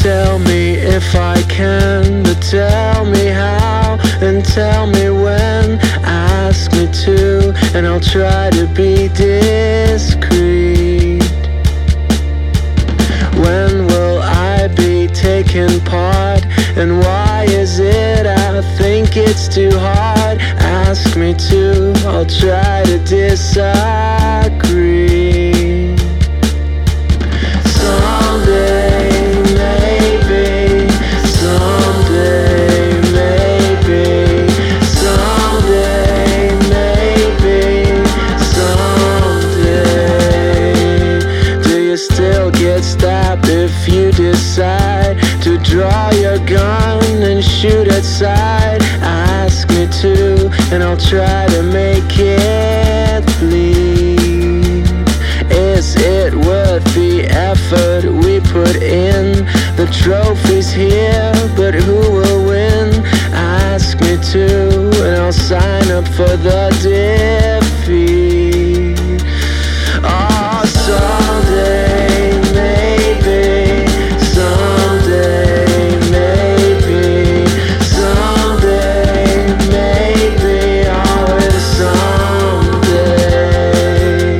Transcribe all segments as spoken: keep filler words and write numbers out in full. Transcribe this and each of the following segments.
tell me if I can, but tell me how and tell me when. Ask me to, and I'll try to be discreet. When will I be taking part? And why is it I think it's too hard? Ask me to, I'll try to disagree. Someday, maybe, someday, maybe, someday, maybe, someday. Do you still get stabbed if you decide to draw your gun and shoot at sight? Ask me to, and I'll try to make it bleed. Is it worth the effort we put in? The trophy's here, but who will win? Ask me to, and I'll sign up for the defeat. Oh, someday, maybe, someday, maybe, someday, maybe, always someday.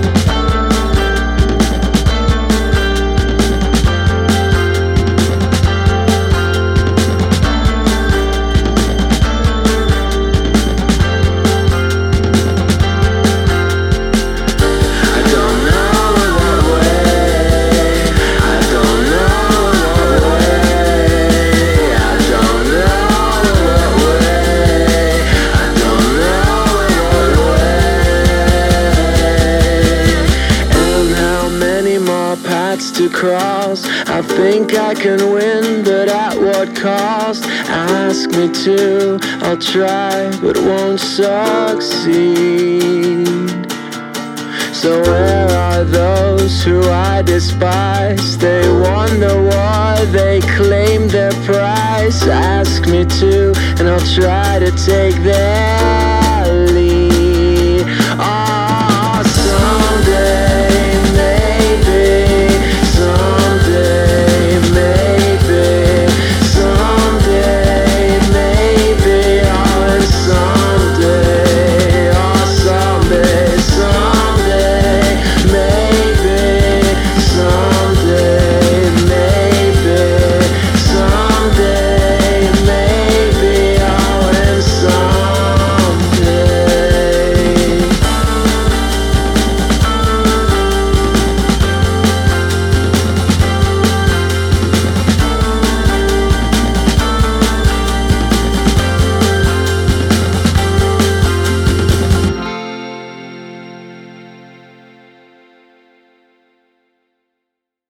I don't know what way, I don't know what way, I don't know what way, I don't know what way. And how many more paths to cross? I think I can win, but at what cost? Ask me to, I'll try, but won't succeed. So where are those who I despise? They won the war, they claim their prize. Ask me to, and I'll try to take their